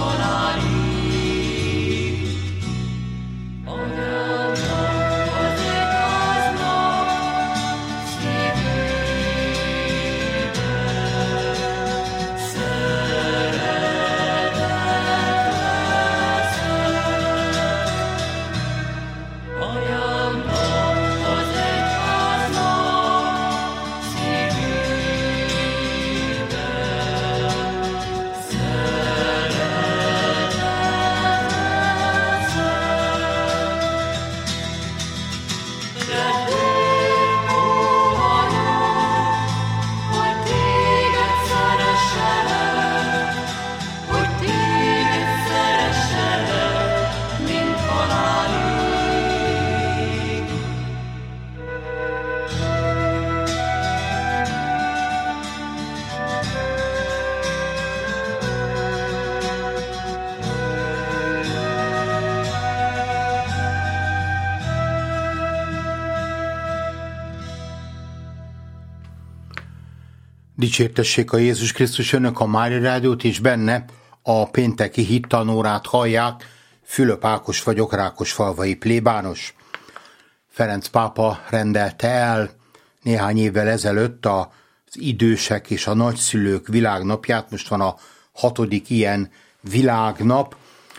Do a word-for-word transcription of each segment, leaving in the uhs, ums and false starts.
Dicsértessék a Jézus Krisztus, önök a Mária Rádiót, és benne a pénteki hittanórát hallják. Fülöp Ákos vagyok, rákosfalvai plébános. Ferenc pápa rendelte el néhány évvel ezelőtt az idősek és a nagyszülők világnapját. Most van a hatodik ilyen világnap,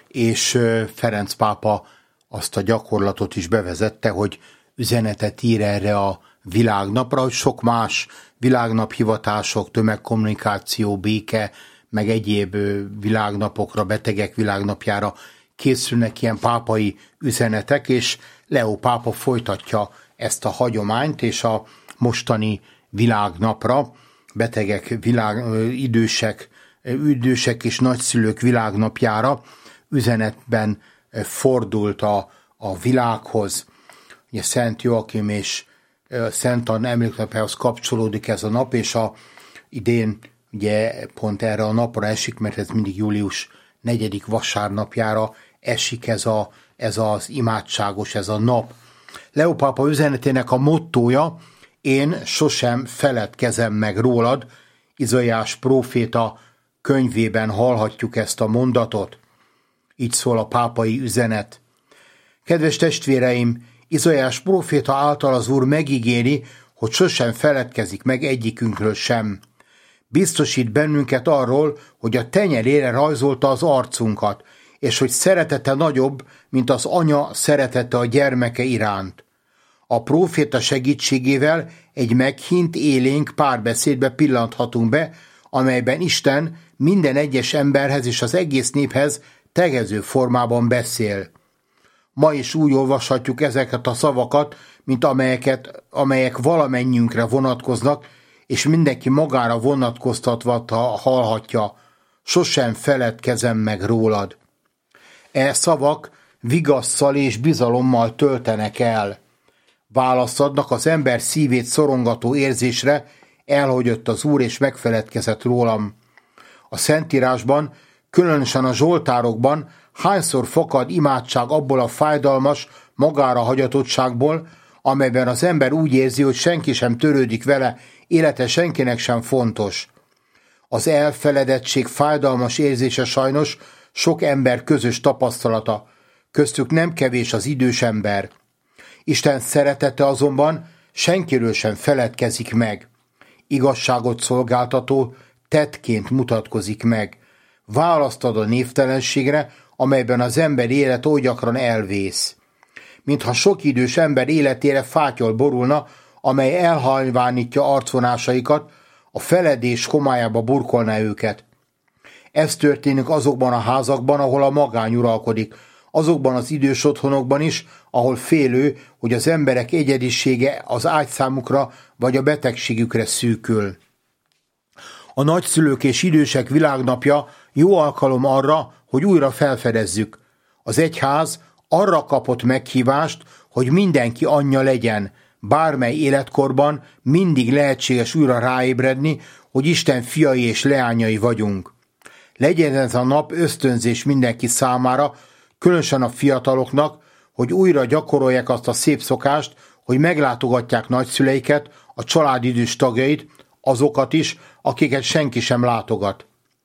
és Ferenc pápa azt a gyakorlatot is bevezette, hogy üzenetet ír erre a világnapra, hogy sok más világnaphivatások, tömegkommunikáció, béke, meg egyéb világnapokra, betegek világnapjára készülnek ilyen pápai üzenetek, és Leó pápa folytatja ezt a hagyományt, és a mostani világnapra, betegek, világ, idősek, idősek és nagyszülők világnapjára üzenetben fordult a, a világhoz. Ugye Szent Joakim és Szent Anna emléknapjához kapcsolódik ez a nap, és a idén ugye pont erre a napra esik, mert ez mindig július negyedik vasárnapjára esik ez, a, ez az imádságos, ez a nap. Leó pápa üzenetének a mottója: én sosem feledkezem meg rólad. Izaiás próféta könyvében hallhatjuk ezt a mondatot. Így szól a pápai üzenet. Kedves testvéreim, Izaiás próféta által az Úr megígéri, hogy sosem feledkezik meg egyikünkről sem. Biztosít bennünket arról, hogy a tenyerére rajzolta az arcunkat, és hogy szeretete nagyobb, mint az anya szeretete a gyermeke iránt. A próféta segítségével egy meghint, élénk párbeszédbe pillanthatunk be, amelyben Isten minden egyes emberhez és az egész néphez tegező formában beszél. Ma is úgy olvashatjuk ezeket a szavakat, mint amelyeket, amelyek valamennyiünkre vonatkoznak, és mindenki magára vonatkoztatva hallhatja: sosem feledkezem meg rólad. E szavak vigasszal és bizalommal töltenek el. Választ adnak az ember szívét szorongató érzésre: elhagyott az Úr és megfeledkezett rólam. A Szentírásban, különösen a zsoltárokban hányszor fakad imádság abból a fájdalmas, magára hagyatottságból, amelyben az ember úgy érzi, hogy senki sem törődik vele, élete senkinek sem fontos. Az elfeledettség fájdalmas érzése sajnos sok ember közös tapasztalata, köztük nem kevés az idős ember. Isten szeretete azonban senkiről sem feledkezik meg. Igazságot szolgáltató tettként mutatkozik meg. Választ ad a névtelenségre, amelyben az ember élet oly gyakran elvész. Mintha sok idős ember életére fátyol borulna, amely elhalvánítja arcvonásaikat, a feledés homályába burkolná őket. Ez történik azokban a házakban, ahol a magány uralkodik, azokban az idős otthonokban is, ahol félő, hogy az emberek egyedisége az ágyszámukra vagy a betegségükre szűkül. A nagyszülők és idősek világnapja jó alkalom arra, hogy újra felfedezzük. Az egyház arra kapott meghívást, hogy mindenki anyja legyen, bármely életkorban mindig lehetséges újra ráébredni, hogy Isten fiai és leányai vagyunk. Legyen ez a nap ösztönzés mindenki számára, különösen a fiataloknak, hogy újra gyakorolják azt a szép szokást, hogy meglátogatják nagyszüleiket, a család idős tagjait, azokat is, akiket senki sem látogat.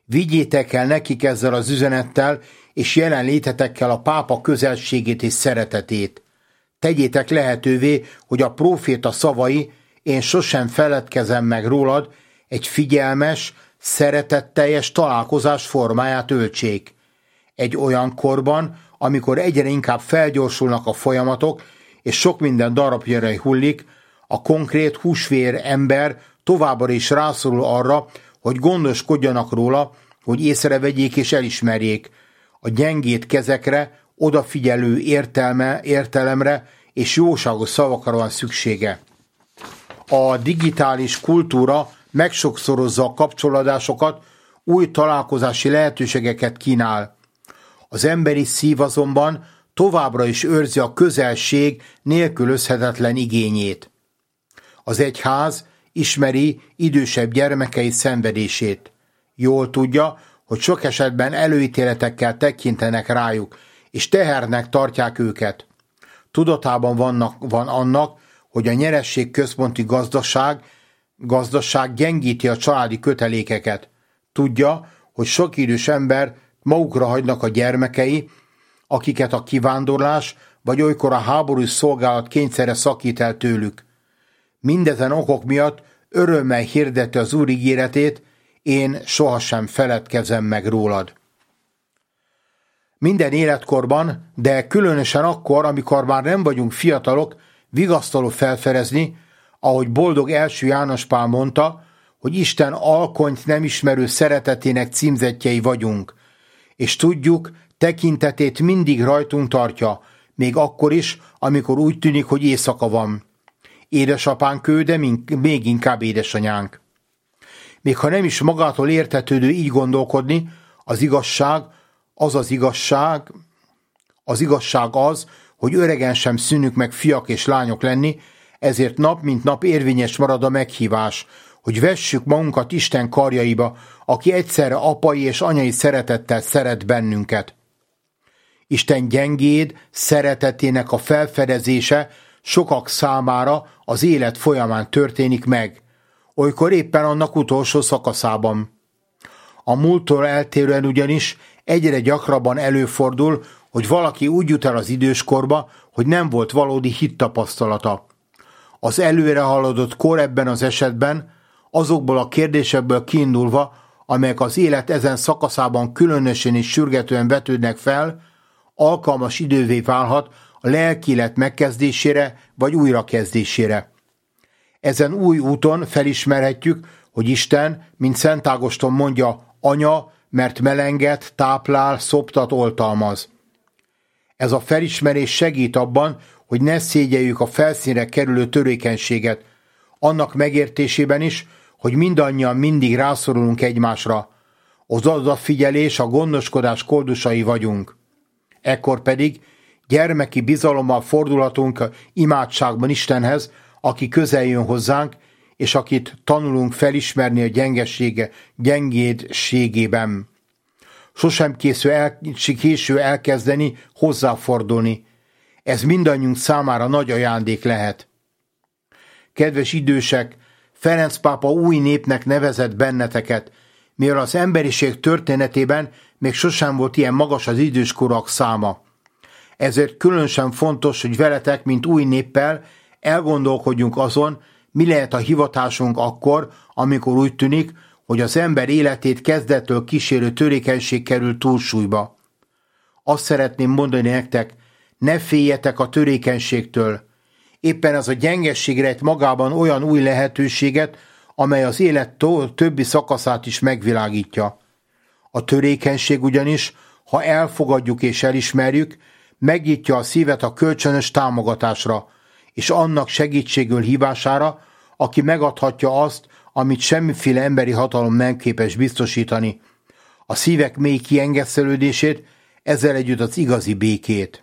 Vigyétek el nekik ezzel az üzenettel, és jelenlétetekkel a pápa közelségét és szeretetét. Tegyétek lehetővé, hogy a próféta szavai, én sosem feledkezem meg rólad, egy figyelmes, szeretetteljes találkozás formáját öltsék. Egy olyan korban, amikor egyre inkább felgyorsulnak a folyamatok, és sok minden darabjára hullik, a konkrét húsvér ember továbbra is rászorul arra, hogy gondoskodjanak róla, hogy észrevegyék és elismerjék. A gyengét kezekre, odafigyelő értelme, értelemre és jóságos szavakra van szüksége. A digitális kultúra megsokszorozza a kapcsolódásokat, új találkozási lehetőségeket kínál. Az emberi szív azonban továbbra is őrzi a közelség nélkülözhetetlen igényét. Az egyház ismeri idősebb gyermekei szenvedését. Jól tudja, hogy sok esetben előítéletekkel tekintenek rájuk, és tehernek tartják őket. Tudatában vannak, van annak, hogy a nyeresség központi gazdaság, gazdaság gyengíti a családi kötelékeket. Tudja, hogy sok idős ember magukra hagynak a gyermekei, akiket a kivándorlás vagy olykor a háborús szolgálat kényszere szakít el tőlük. Mindezen okok miatt örömmel hirdeti az Úr ígéretét, én sohasem feledkezem meg rólad. Minden életkorban, de különösen akkor, amikor már nem vagyunk fiatalok, vigasztaló felfedezni, ahogy boldog első János Pál mondta, hogy Isten alkonyt nem ismerő szeretetének címzettjei vagyunk, és tudjuk, tekintetét mindig rajtunk tartja, még akkor is, amikor úgy tűnik, hogy éjszaka van. Édesapánk ő, de még inkább édesanyánk. Még ha nem is magától értetődő így gondolkodni, az igazság, az az igazság, az igazság az, hogy öregen sem szűnünk meg fiak és lányok lenni, ezért nap mint nap érvényes marad a meghívás, hogy vessük magunkat Isten karjaiba, aki egyszerre apai és anyai szeretettel szeret bennünket. Isten gyengéd szeretetének a felfedezése sokak számára az élet folyamán történik meg, olykor éppen annak utolsó szakaszában. A múlttól eltérően ugyanis egyre gyakrabban előfordul, hogy valaki úgy jut el az időskorba, hogy nem volt valódi hittapasztalata. Az előre haladott kor ebben az esetben azokból a kérdésekből kiindulva, amelyek az élet ezen szakaszában különösen és sürgetően vetődnek fel, alkalmas idővé válhat a lelki-élet megkezdésére vagy újrakezdésére. Ezen új úton felismerhetjük, hogy Isten, mint Szent Ágoston mondja, anya, mert melenget, táplál, szoptat, oltalmaz. Ez a felismerés segít abban, hogy ne szégyeljük a felszínre kerülő törékenységet, annak megértésében is, hogy mindannyian mindig rászorulunk egymásra. Az odafigyelés, a gondoskodás koldusai vagyunk. Ekkor pedig gyermeki bizalommal fordulhatunk imádságban Istenhez, aki közel jön hozzánk, és akit tanulunk felismerni a gyengesége, gyengédségében. Sosem készül el, késő elkezdeni, hozzáfordulni. Ez mindannyiunk számára nagy ajándék lehet. Kedves idősek, Ferenc pápa új népnek nevezett benneteket, mivel az emberiség történetében még sosem volt ilyen magas az időskorúak száma. Ezért különösen fontos, hogy veletek, mint új néppel elgondolkodjunk azon, mi lehet a hivatásunk akkor, amikor úgy tűnik, hogy az ember életét kezdettől kísérő törékenység kerül túlsúlyba. Azt szeretném mondani nektek, ne féljetek a törékenységtől. Éppen ez a gyengesség rejt magában olyan új lehetőséget, amely az élet többi szakaszát is megvilágítja. A törékenység ugyanis, ha elfogadjuk és elismerjük, megnyitja a szívet a kölcsönös támogatásra, és annak segítségül hívására, aki megadhatja azt, amit semmiféle emberi hatalom nem képes biztosítani. A szívek mély kiengesztelődését, ezzel együtt az igazi békét.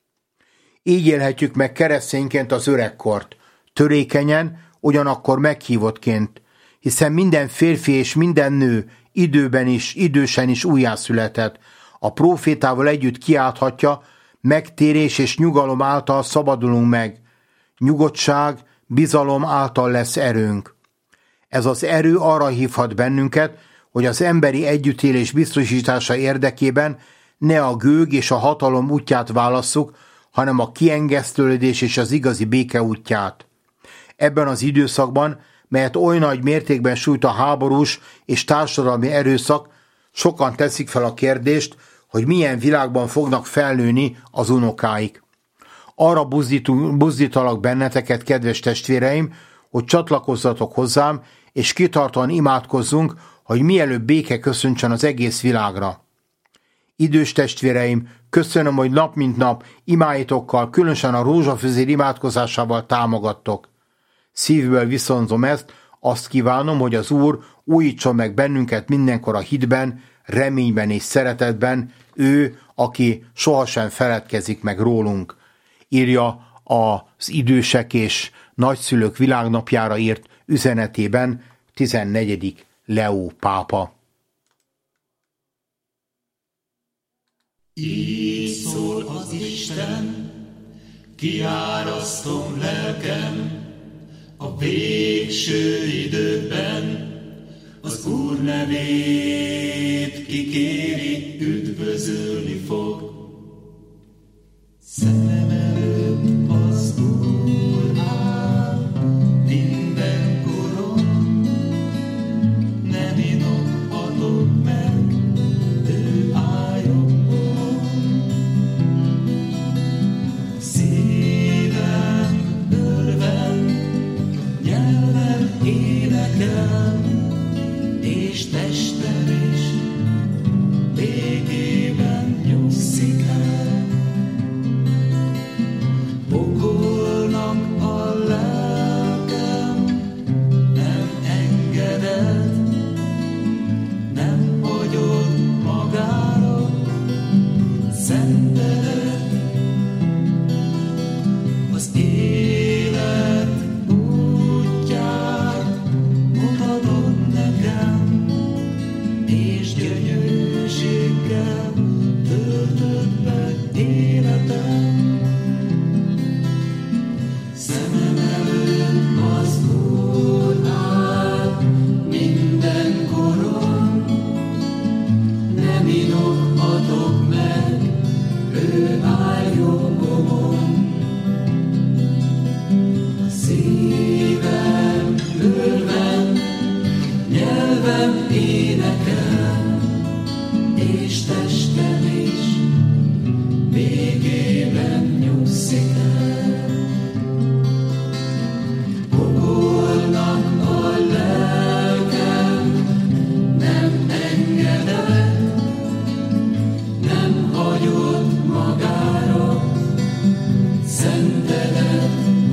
Így élhetjük meg keresztényként az öregkort, törékenyen, ugyanakkor meghívottként, hiszen minden férfi és minden nő időben is, idősen is újjászületett, a prófétával együtt kiálthatja, megtérés és nyugalom által szabadulunk meg. Nyugodtság, bizalom által lesz erőnk. Ez az erő arra hívhat bennünket, hogy az emberi együttélés biztosítása érdekében ne a gőg és a hatalom útját válasszuk, hanem a kiengesztődés és az igazi béke útját. Ebben az időszakban, melyet oly nagy mértékben sújt a háborús és társadalmi erőszak, sokan teszik fel a kérdést, hogy milyen világban fognak felnőni az unokáik. Arra buzdítalak benneteket, kedves testvéreim, hogy csatlakozzatok hozzám, és kitartóan imádkozzunk, hogy mielőbb béke köszöntsön az egész világra. Idős testvéreim, köszönöm, hogy nap mint nap imáitokkal, különösen a rózsafüzér imádkozásával támogattok. Szívből viszonzom ezt, azt kívánom, hogy az Úr újítson meg bennünket mindenkor a hitben, reményben és szeretetben, ő, aki sohasem feledkezik meg rólunk. Írja az idősek és nagyszülők világnapjára írt üzenetében tizennegyedik Leó pápa. Így szól az Isten, kiárasztom lelkem, a végső időkben az Úr nevét kikéri, üdvözölni fog. Szemem előtt az Úr áll mindenkoron, nem inokhatok meg, ő áll jobbon. Szívem örvend, nyelvem énekel, és testem is békében nyugszik el. Pokolnak a lelkem, nem engeded, nem hagyod magára, szenteled. Az élet útját mutatod nekem, és gyönyörűséggel töltöd be életem. Szemem előtt az Úr áll mindenkoron, nem inokhatok meg, ő áll jobbomon. A szívem örvend, nyelvem énekel, és testem is békében nyugszik el. Pokolnak a lelkem, nem engeded, nem hagyod magára, szenteled.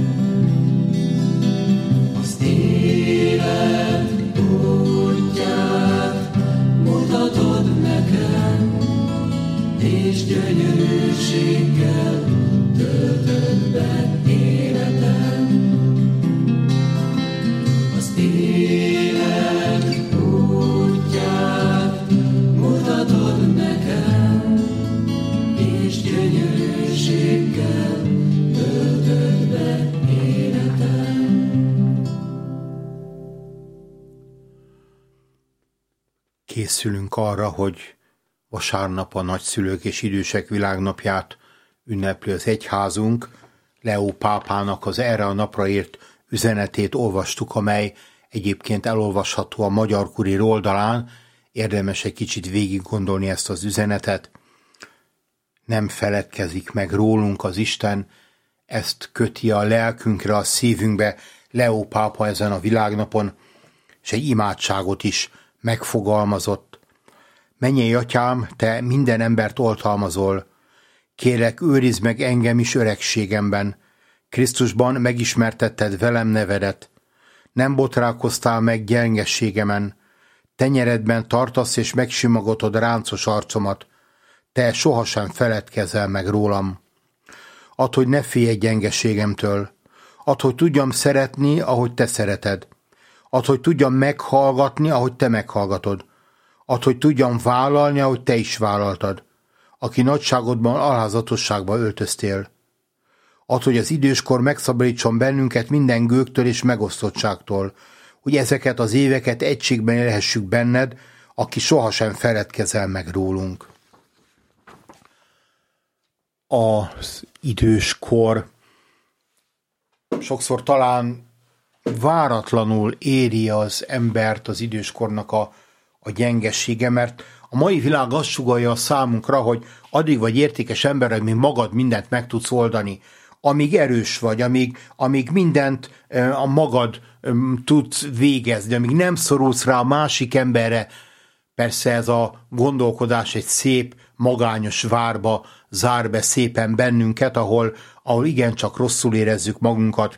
Az élet útját mutatod nekem, és gyönyörűséggel töltöd be életem. Az élet útját mutatod nekem, és gyönyörűséggel töltöd be életem. Készülünk arra, hogy vasárnap a nagyszülők és idősek világnapját ünnepli az egyházunk. Leó pápának az erre a napra írt üzenetét olvastuk, amely egyébként elolvasható a Magyar Kurír oldalán. Érdemes egy kicsit végig gondolni ezt az üzenetet. Nem feledkezik meg rólunk az Isten, ezt köti a lelkünkre, a szívünkbe Leó pápa ezen a világnapon, és egy imádságot is megfogalmazott. Mennyei Atyám, te minden embert oltalmazol, kérlek, őrizd meg engem is öregségemben. Krisztusban megismertetted velem nevedet. Nem botrálkoztál meg gyengességemen. Tenyeredben tartasz és megsimogatod ráncos arcomat. Te sohasem feledkezel meg rólam. Add, hogy ne félj gyengességemtől. Add, hogy tudjam szeretni, ahogy te szereted. Add, hogy tudjam meghallgatni, ahogy te meghallgatod. Add, hogy tudjam vállalni, ahogy te is vállaltad, aki nagyságodban alázatosságba öltöztél. Add, hogy az időskor megszabadítson bennünket minden gőgtől és megosztottságtól, hogy ezeket az éveket egységben élhessük benned, aki sohasem feledkezel meg rólunk. Az időskor sokszor talán váratlanul éri az embert az időskornak a, a gyengessége, mert a mai világ azt sugallja a számunkra, hogy addig vagy értékes ember, amíg magad mindent meg tudsz oldani, amíg erős vagy, amíg, amíg mindent a magad tudsz végezni, amíg nem szorulsz rá a másik emberre. Persze ez a gondolkodás egy szép, magányos várba zár be szépen bennünket, ahol, ahol igencsak rosszul érezzük magunkat.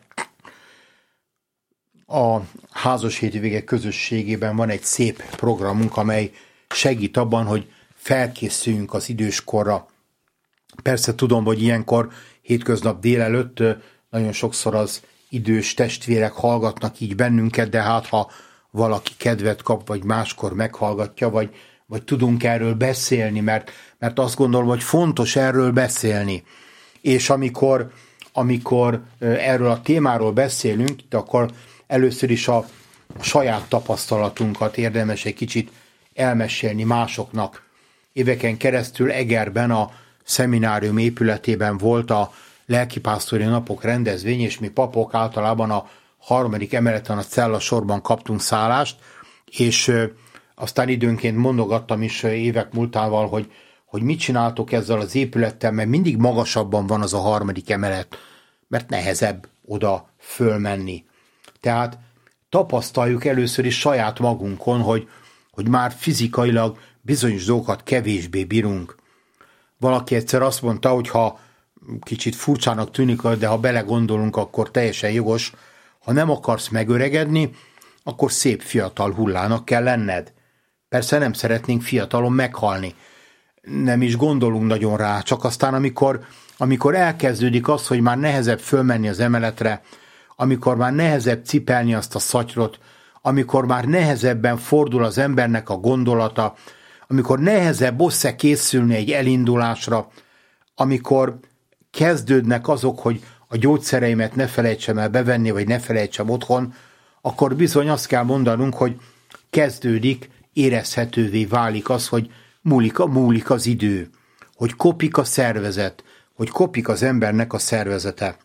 A Házas Hétvégek közösségében van egy szép programunk, amely segít abban, hogy felkészüljünk az időskorra. Persze tudom, hogy ilyenkor hétköznap délelőtt nagyon sokszor az idős testvérek hallgatnak így bennünket, de hát ha valaki kedvet kap, vagy máskor meghallgatja, vagy, vagy tudunk erről beszélni, mert, mert azt gondolom, hogy fontos erről beszélni. És amikor, amikor erről a témáról beszélünk, akkor először is a saját tapasztalatunkat érdemes egy kicsit elmesélni másoknak. Éveken keresztül Egerben a szeminárium épületében volt a lelkipásztori napok rendezvény, és mi papok általában a harmadik emeleten a cella sorban kaptunk szállást, és ö, aztán időnként mondogattam is évek múltával, hogy, hogy mit csináltok ezzel az épülettel, mert mindig magasabban van az a harmadik emelet, mert nehezebb oda fölmenni. Tehát tapasztaljuk először is saját magunkon, hogy, hogy már fizikailag bizonyos dolgokat kevésbé bírunk. Valaki egyszer azt mondta, hogy ha kicsit furcsának tűnik, de ha belegondolunk, akkor teljesen jogos, ha nem akarsz megöregedni, akkor szép fiatal hullának kell lenned. Persze nem szeretnénk fiatalon meghalni. Nem is gondolunk nagyon rá, csak aztán amikor, amikor elkezdődik az, hogy már nehezebb fölmenni az emeletre, amikor már nehezebb cipelni azt a szatyrot, amikor már nehezebben fordul az embernek a gondolata, amikor nehezebb összekészülni egy elindulásra, amikor kezdődnek azok, hogy a gyógyszereimet ne felejtsem el bevenni, vagy ne felejtsem otthon, akkor bizony azt kell mondanunk, hogy kezdődik, érezhetővé válik az, hogy múlik, múlik az idő, hogy kopik a szervezet, hogy kopik az embernek a szervezete.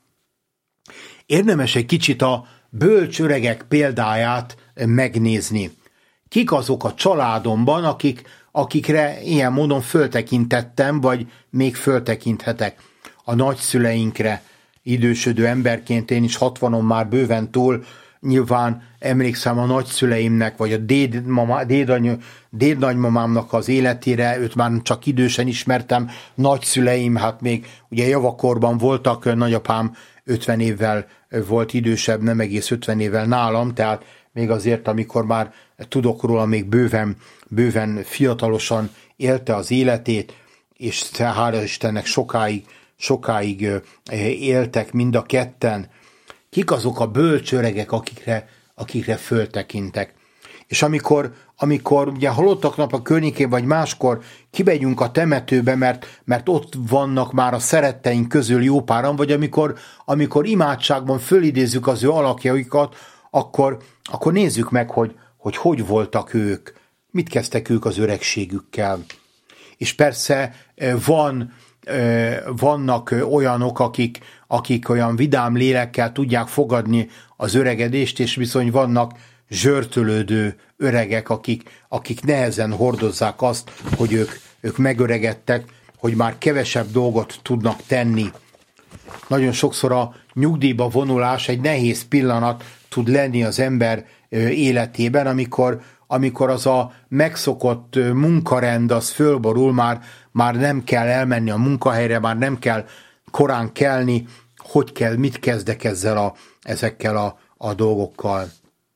Érdemes egy kicsit a bölcs öregek példáját megnézni. Kik azok a családomban, akik, akikre ilyen módon föltekintettem, vagy még föltekinthetek? A nagyszüleinkre, idősödő emberként, én is hatvanon már bőven túl, nyilván emlékszem a nagyszüleimnek, vagy a dédmama, dédany, dédnagymamámnak az életére, őt már csak idősen ismertem, nagyszüleim, hát még ugye javakorban voltak, nagyapám ötven évvel volt idősebb, nem egész ötven évvel nálam, tehát még azért, amikor már tudok róla, még bőven, bőven fiatalosan élte az életét, és hála Istennek sokáig, sokáig éltek mind a ketten. Kik azok a bölcs öregek, akikre, akikre föltekintek? És amikor, amikor ugye halottak nap a környékén, vagy máskor kimegyünk a temetőbe, mert, mert ott vannak már a szeretteink közül jó páran, vagy amikor, amikor imádságban fölidézzük az ő alakjaikat, akkor, akkor nézzük meg, hogy, hogy hogy voltak ők, mit kezdtek ők az öregségükkel. És persze van, vannak olyanok, akik, akik olyan vidám lélekkel tudják fogadni az öregedést, és bizony vannak zsörtölődő öregek, akik, akik nehezen hordozzák azt, hogy ők, ők megöregedtek, hogy már kevesebb dolgot tudnak tenni. Nagyon sokszor a nyugdíjba vonulás egy nehéz pillanat tud lenni az ember életében, amikor, amikor az a megszokott munkarend az fölborul, már, már nem kell elmenni a munkahelyre, már nem kell korán kelni, hogy kell, mit kezdek ezzel a, ezekkel a, a dolgokkal.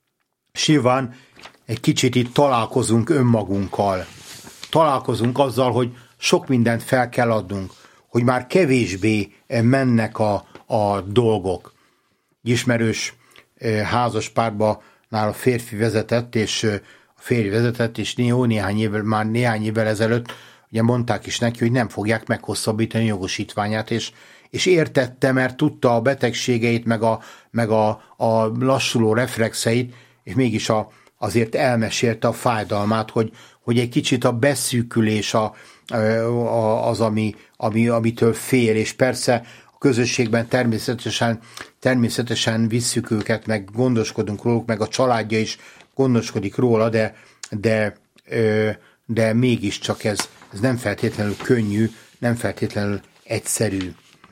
Siván egy kicsit itt találkozunk önmagunkkal. Találkozunk azzal, hogy sok mindent fel kell adnunk, hogy már kevésbé mennek a, a dolgok. Ismerős házas párba nála a férfi vezetett, és a férfi vezetett, és jó néhány évvel, már néhány évvel ezelőtt ugye mondták is neki, hogy nem fogják meghosszabbítani jogosítványát, és, és értette, mert tudta a betegségeit, meg a, meg a, a lassuló reflexeit, és mégis a, azért elmesélte a fájdalmát, hogy, hogy egy kicsit a beszűkülés a, a, az, ami, ami, amitől fél, és persze a közösségben természetesen, természetesen visszük őket, meg gondoskodunk róluk, meg a családja is gondoskodik róla, de, de, de mégiscsak ez, ez nem feltétlenül könnyű, nem feltétlenül egyszerű.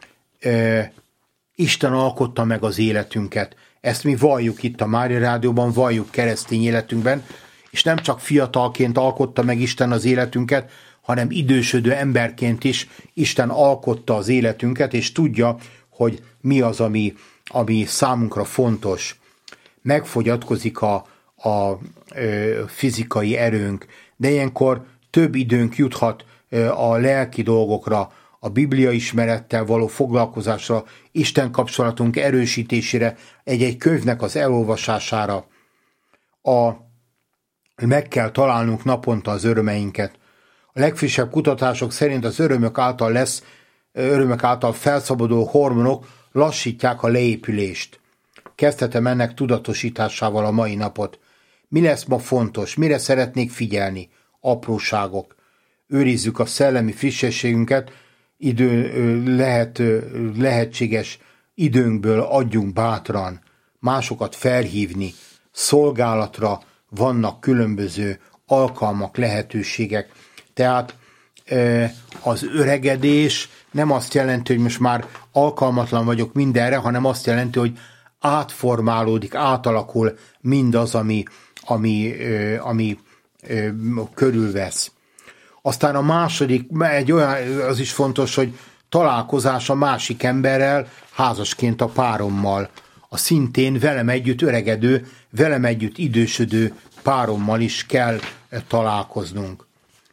Isten alkotta meg az életünket. Ezt mi valljuk itt a Mária Rádióban, valljuk keresztény életünkben, és nem csak fiatalként alkotta meg Isten az életünket, hanem idősödő emberként is Isten alkotta az életünket, és tudja, hogy mi az, ami, ami számunkra fontos. Megfogyatkozik a, a, a fizikai erőnk, de ilyenkor több időnk juthat a lelki dolgokra, a Biblia ismerettel való foglalkozásra, Isten kapcsolatunk erősítésére, egy-egy könyvnek az elolvasására. A, meg kell találnunk naponta az örömeinket. A legfrissebb kutatások szerint az örömök által lesz, örömök által felszabaduló hormonok lassítják a leépülést. Kezdhetem ennek tudatosításával a mai napot. Mi lesz ma fontos? Mire szeretnék figyelni? Apróságok. Őrizzük a szellemi frissességünket, idő, lehet, lehetséges időnkből adjunk bátran, másokat felhívni, szolgálatra vannak különböző alkalmak, lehetőségek. Tehát az öregedés nem azt jelenti, hogy most már alkalmatlan vagyok mindenre, hanem azt jelenti, hogy átformálódik, átalakul mindaz, ami, ami, ami körülvesz. Aztán a második, egy olyan, az is fontos, hogy találkozás a másik emberrel, házasként a párommal, a szintén velem együtt öregedő, velem együtt idősödő párommal is kell találkoznunk.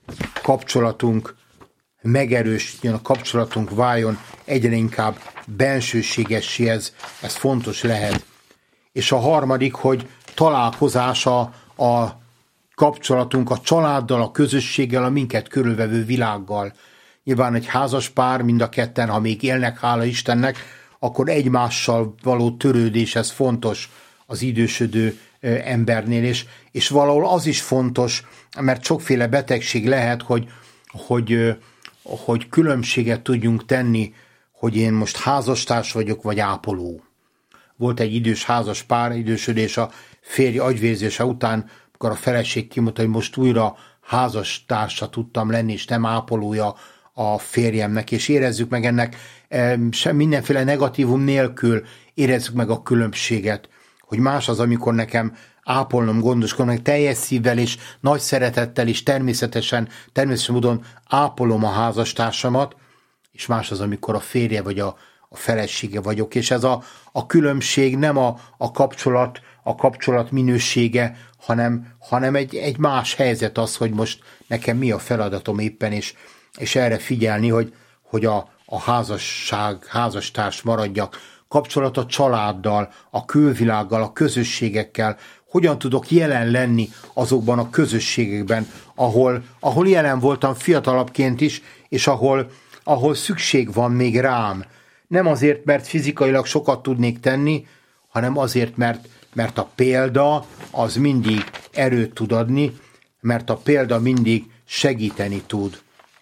Kapcsolatunk megerősödjön, a kapcsolatunk váljon egyre inkább bensőségessé, ez, ez fontos lehet. És a harmadik, hogy találkozása a kapcsolatunk a családdal, a közösséggel, a minket körülvevő világgal. Nyilván egy házas pár, mind a ketten, ha még élnek, hála Istennek, akkor egymással való törődés, ez fontos az idősödő embernél, és, és valahol az is fontos, mert sokféle betegség lehet, hogy, hogy, hogy különbséget tudjunk tenni, hogy én most házastárs vagyok, vagy ápoló. Volt egy idős házas pár, idősödés a férj agyvérzése után, akkor a feleség kimondta, hogy most újra házastársa tudtam lenni, és nem ápolója a férjemnek, és érezzük meg ennek sem mindenféle negatívum nélkül, érezzük meg a különbséget, hogy más az, amikor nekem ápolnom, gondoskodnom, teljes szívvel és nagy szeretettel és természetesen, természetesen módon ápolom a házastársamat, és más az, amikor a férje vagy a, a felesége vagyok, és ez a, a különbség nem a, a kapcsolat, a kapcsolat minősége, hanem, hanem egy, egy más helyzet az, hogy most nekem mi a feladatom éppen, és, és erre figyelni, hogy, hogy a, a házasság, házastárs maradjak, kapcsolat a családdal, a külvilággal, a közösségekkel, hogyan tudok jelen lenni azokban a közösségekben, ahol, ahol jelen voltam fiatalabbként is, és ahol, ahol szükség van még rám. Nem azért, mert fizikailag sokat tudnék tenni, hanem azért, mert, mert a példa az mindig erőt tud adni, mert a példa mindig segíteni tud.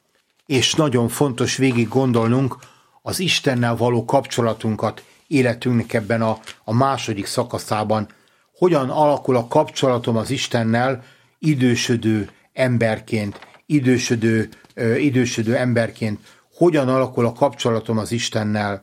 És nagyon fontos végig gondolnunk az Istennel való kapcsolatunkat életünknek ebben a, a második szakaszában. Hogyan alakul a kapcsolatom az Istennel idősödő emberként, idősödő, ö, idősödő emberként, hogyan alakul a kapcsolatom az Istennel.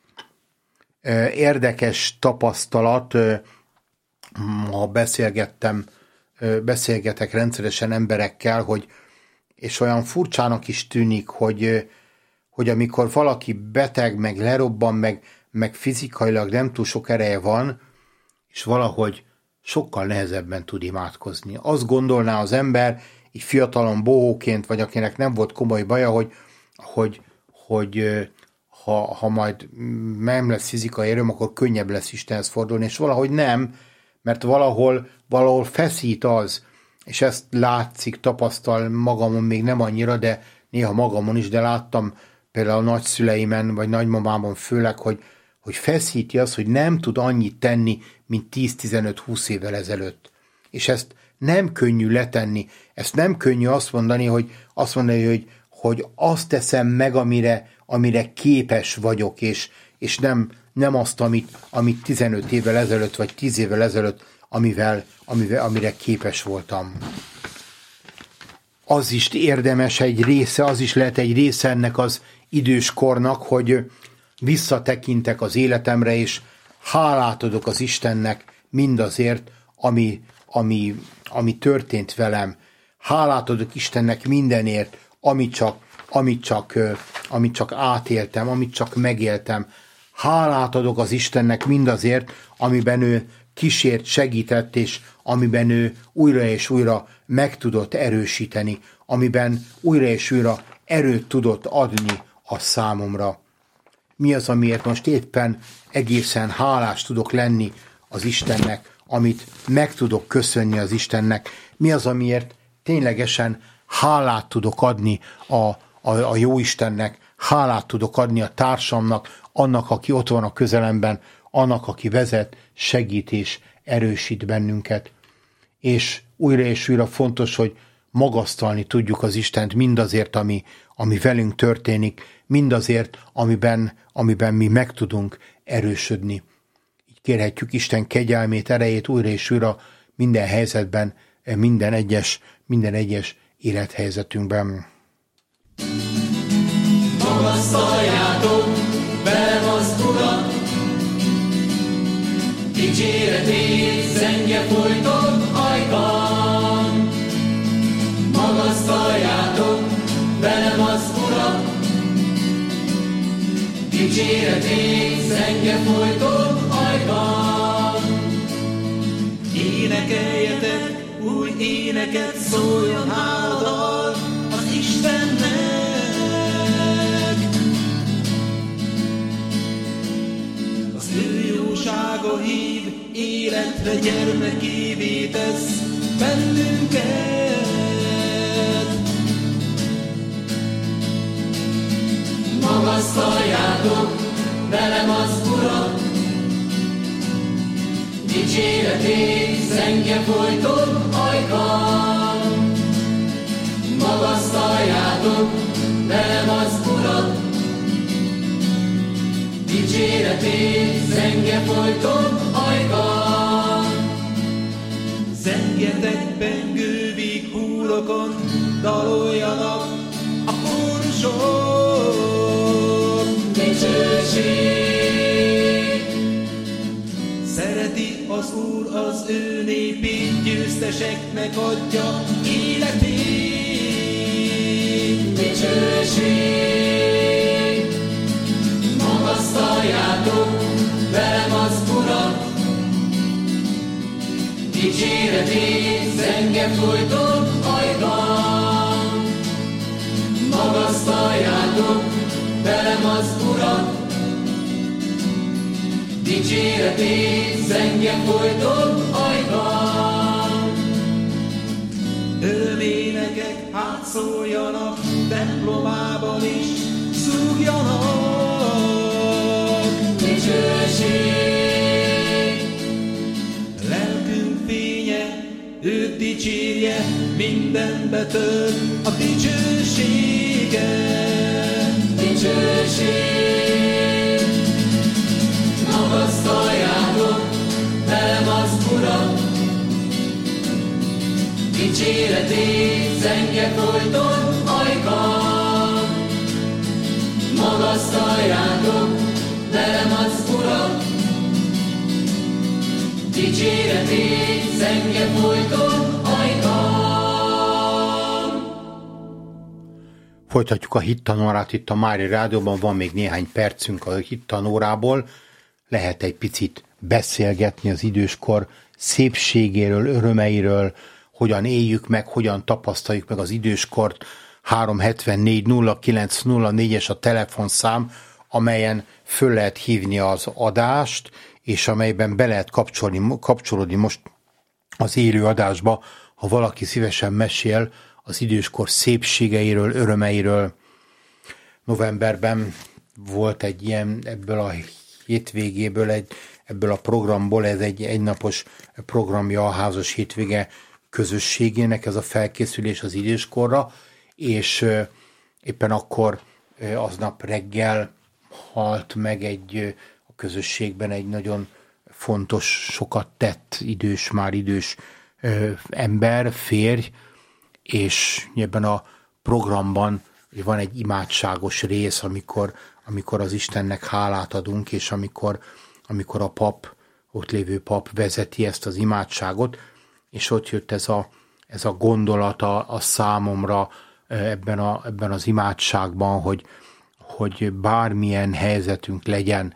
Érdekes tapasztalat, ha beszélgettem, beszélgetek rendszeresen emberekkel, hogy, és olyan furcsának is tűnik, hogy, hogy amikor valaki beteg, meg lerobban, meg, meg fizikailag nem túl sok ereje van, és valahogy sokkal nehezebben tud imádkozni. Azt gondolná az ember, így fiatalon bohóként, vagy akinek nem volt komoly baja, hogy, hogy, hogy ha, ha majd nem lesz fizikai erőm, akkor könnyebb lesz Istenhez fordulni, és valahogy nem, mert valahol, valahol feszít az, és ezt látszik, tapasztal magamon még nem annyira, de néha magamon is, de láttam például a nagyszüleimen, vagy nagymamámon főleg, hogy, hogy feszíti az, hogy nem tud annyit tenni, mint tíz-tizenöt-húsz évvel ezelőtt. És ezt, nem könnyű letenni. Ezt nem könnyű azt mondani, hogy azt mondani, hogy, hogy azt teszem meg, amire, amire képes vagyok, és, és nem, nem azt, amit, amit tizenöt évvel ezelőtt, vagy tíz évvel ezelőtt, amivel, amivel, amire képes voltam. Az is érdemes egy része, az is lehet egy része ennek az időskornak, hogy visszatekintek az életemre, és hálát adok az Istennek mindazért, ami, ami, ami történt velem. Hálát adok Istennek mindenért, amit csak, amit csak, amit csak átéltem, amit csak megéltem. Hálát adok az Istennek mindazért, amiben ő kísért, segített, és amiben ő újra és újra meg tudott erősíteni, amiben újra és újra erőt tudott adni a számomra. Mi az, amiért most éppen egészen hálás tudok lenni az Istennek, amit meg tudok köszönni az Istennek? Mi az, amiért ténylegesen hálát tudok adni a, a, a Jóistennek, hálát tudok adni a társamnak, annak, aki ott van a közelemben, annak, aki vezet, segít és erősít bennünket. És újra és újra fontos, hogy magasztalni tudjuk az Istent mindazért, ami, ami velünk történik, mindazért, amiben, amiben mi meg tudunk erősödni. Így kérhetjük Isten kegyelmét, erejét újra és újra minden helyzetben, minden egyes, minden egyes élethelyzetünkben. Magasztaljátok velem az Urat, dicséretét zengje folyton ajkan. Magasztaljátok velem az Urat, dicséretét zengje folyton ajkan. Énekeljetek új éneket, szóljon háladal az Istennek. Az ő jósága hív, életre gyermekévé tesz bennünket. Magasztaljátok velem az Urat, dicséretét zengje folyton ajkan. Magasztaljátok velem az Urat, dicséretét zengje folyton ajkan. Zengjetek pengővíg húrokon, daloljanak a kórusok. Dicsőség! Szereti az Úr az ő népét, győzteseknek adja életét. Dicsőség! Magasztaljátok velem az Urat, dicséretét zengje folyton ajkan. Magasztaljátok velem az Urat, dicséretét zengje folyton ajkan. Öröménekek hát szóljanak, templomában is szúgjanak. Dicsőség! Lelkünk fénye, őt dicsérje, mindenbe tölt a dicsősége. Dicsőség! Magasztaljátok velem az Urat, dicséretét zengje folyton ajkan. Magasztaljátok velem az Urat, dicséretét zengje folyton ajkan. Folytatjuk a hittanórát itt a Mária Rádióban, van még néhány percünk a hittanórából. Lehet egy picit beszélgetni az időskor szépségéről, örömeiről, hogyan éljük meg, hogyan tapasztaljuk meg az időskort. három hetvennégy nulla kilenc nulla négyes a telefonszám, amelyen föl lehet hívni az adást, és amelyben be lehet kapcsolni, kapcsolódni most az élő adásba, ha valaki szívesen mesél az időskor szépségeiről, örömeiről. Novemberben volt egy ilyen, ebből a hétvégéből, egy, ebből a programból, ez egy egynapos programja, a házas hétvége közösségének ez a felkészülés az időskorra, és éppen akkor aznap reggel halt meg egy a közösségben egy nagyon fontos, sokat tett idős, már idős ember, férj, és ebben a programban van egy imádságos rész, amikor, amikor az Istennek hálát adunk, és amikor, amikor a pap, ott lévő pap vezeti ezt az imádságot, és ott jött ez a, ez a gondolata a számomra ebben, a, ebben az imádságban, hogy, hogy bármilyen helyzetünk legyen,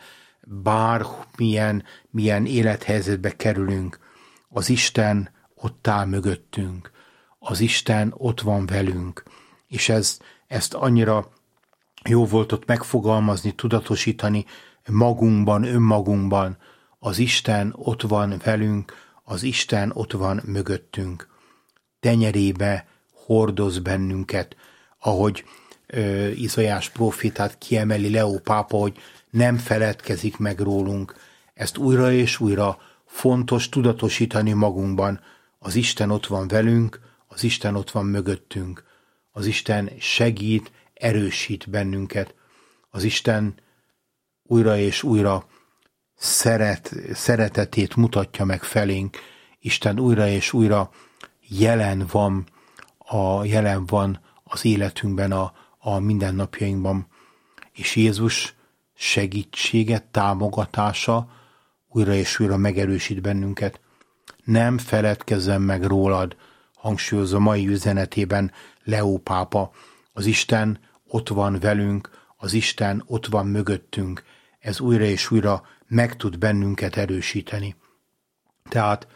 bármilyen milyen élethelyzetbe kerülünk, az Isten ott áll mögöttünk, az Isten ott van velünk, és ez, ezt annyira jó volt ott megfogalmazni, tudatosítani magunkban, önmagunkban, az Isten ott van velünk, az Isten ott van mögöttünk. Tenyerébe hordoz bennünket, ahogy ö, Izaiás prófétát kiemeli Leó pápa, hogy nem feledkezik meg rólunk. Ezt újra és újra fontos tudatosítani magunkban. Az Isten ott van velünk, az Isten ott van mögöttünk. Az Isten segít, erősít bennünket. Az Isten újra és újra szeret, szeretetét mutatja meg felénk. Isten újra és újra jelen van, a, jelen van az életünkben, a, a mindennapjainkban. És Jézus segítsége, támogatása újra és újra megerősít bennünket. Nem feledkezzem meg rólad, hangsúlyozza mai üzenetében Leó pápa. Az Isten ott van velünk, az Isten ott van mögöttünk. Ez újra és újra meg tud bennünket erősíteni. Tehát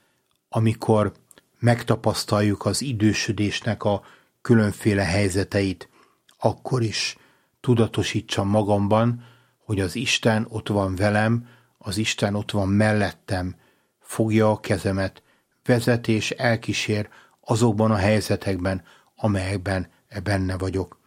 amikor megtapasztaljuk az idősödésnek a különféle helyzeteit, akkor is tudatosítsam magamban, hogy az Isten ott van velem, az Isten ott van mellettem, fogja a kezemet, vezet és elkísér azokban a helyzetekben, amelyekben benne vagyok.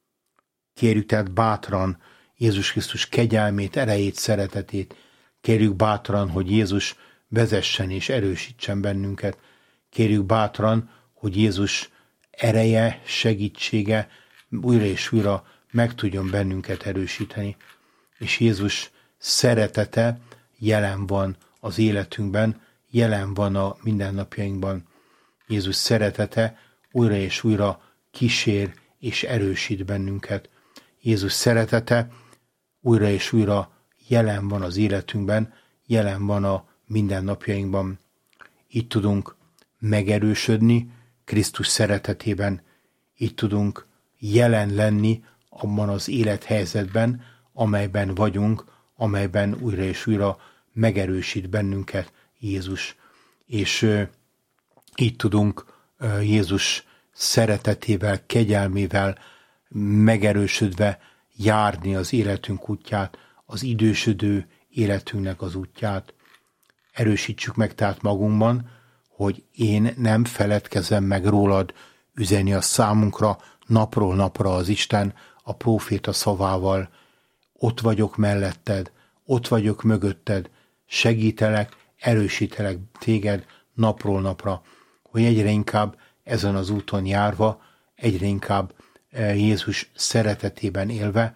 Kérjük tehát bátran Jézus Krisztus kegyelmét, erejét, szeretetét. Kérjük bátran, hogy Jézus vezessen és erősítsen bennünket. Kérjük bátran, hogy Jézus ereje, segítsége újra és újra meg tudjon bennünket erősíteni. És Jézus szeretete jelen van az életünkben, jelen van a mindennapjainkban. Jézus szeretete újra és újra kísér és erősít bennünket. Jézus szeretete újra és újra jelen van az életünkben, jelen van a mindennapjainkban. Így tudunk megerősödni Krisztus szeretetében, így tudunk jelen lenni abban az élethelyzetben, amelyben vagyunk, amelyben újra és újra megerősít bennünket Jézus. És uh, így tudunk uh, Jézus szeretetével, kegyelmével megerősödve járni az életünk útját, az idősödő életünknek az útját. Erősítsük meg tehát magunkban, hogy én nem feledkezem meg rólad, üzeni a számunkra napról napra az Isten a próféta szavával. Ott vagyok melletted, ott vagyok mögötted, segítelek, erősítelek téged napról napra, hogy egyre inkább ezen az úton járva, egyre inkább Jézus szeretetében élve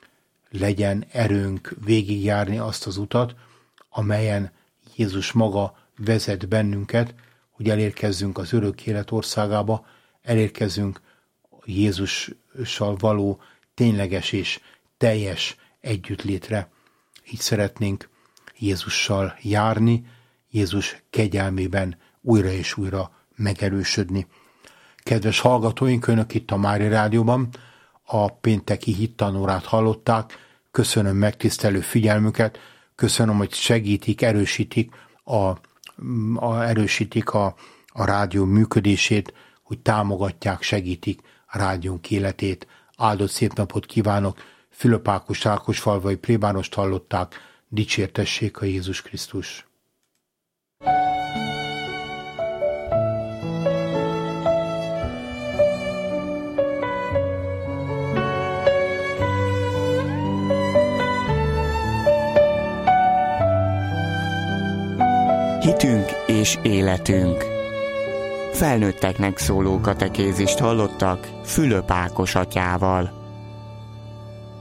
legyen erőnk végigjárni azt az utat, amelyen Jézus maga vezet bennünket, hogy elérkezzünk az örök élet országába, elérkezzünk Jézussal való tényleges és teljes együttlétre. Így szeretnénk Jézussal járni, Jézus kegyelmében újra és újra megerősödni. Kedves hallgatóink, önök itt a Mária Rádióban a pénteki hittanórát hallották. Köszönöm megtisztelő figyelmüket, köszönöm, hogy segítik, erősítik a, a, erősítik a, a rádió működését, hogy támogatják, segítik a rádiónk életét. Áldott szép napot kívánok! Fülöp Ákos Ákosfalvai plébánost hallották, dicsértessék a Jézus Krisztus! Hitünk és életünk. Felnőtteknek szóló katekézist hallottak Fülöp Ákos atyával.